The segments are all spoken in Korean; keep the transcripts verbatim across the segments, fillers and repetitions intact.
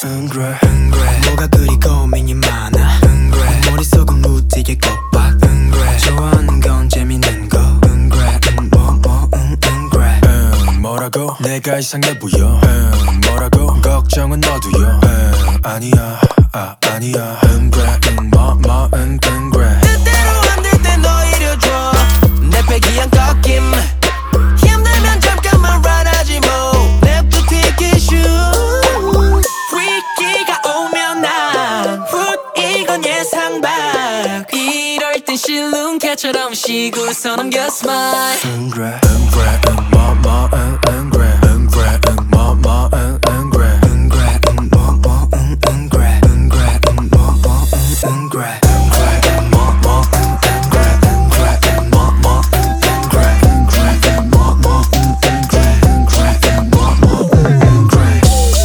응 그래 응 그래 뭐가 그리 고민이 많아 응 그래 머릿속은 무지개 꽃밭 응 그래 좋아하는 건 재밌는 거 응 그래 응 뭐 뭐 응 응 그래 응 뭐라고 내가 이상해 보여 응 뭐라고 걱정은 너도요 응 아니야 아 아니야 응 그래 응 뭐 뭐 응 응 그래 뜻대로 안 될 땐 오히려 줘 내 패기한 꺾임 힘들면 잠깐만 run하지 뭐 냅둬 take it shoot freaky가 오면 난 훗 이건 예상 밖 이럴 땐 실눈캐처럼 쉬고서 넘겨 smile 응 그래 응 그래 응 뭐 뭐 응 응 그래 응 그래 응 뭐 뭐 응 응 그래 응 그래 응 뭐 뭐 응 응 그래 응 그래 응 뭐 뭐 응 응 그래 응 그래 응 뭐 뭐 응 응 그래 응 그래 응 뭐 뭐 응 응 그래 응 그래 응 뭐 뭐 응 응 그래 응 그래 응 뭐 뭐 응 응 그래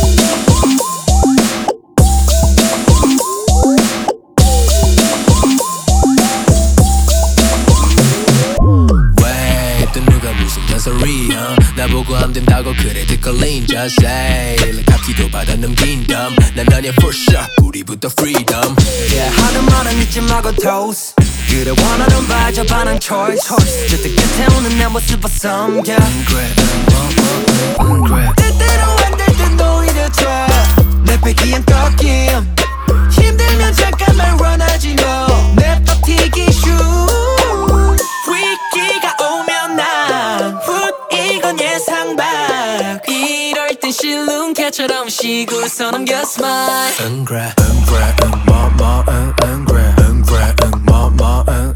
왜 또 누가 무슨 잔소리야 나보고 안 된다고 그래 뒷걸린 자세 카키도 받아 넘긴 담 난 아니야 for sure 우리부터 freedom yeah, 하는 말은 잊지 말고 toast 그래 원하는 발 접하는 choice 저때 끝에 오는 내 모습을 섬겨 응 그래 응 뭐 뭐 응 그래 뜻대로 안 될 땐 오히려 줘내 패기한 꺾임 힘들면 잠깐만 run하지 뭐 냅둬 튀기 shoot freaky가 오면 난 훗 이건 예상 밖 이럴 땐 실눈캐처럼 쉬고서 넘겨 smile 응 그래 응 그래 응 뭐 뭐 응 응 그래 응 그래 응 뭐 뭐 응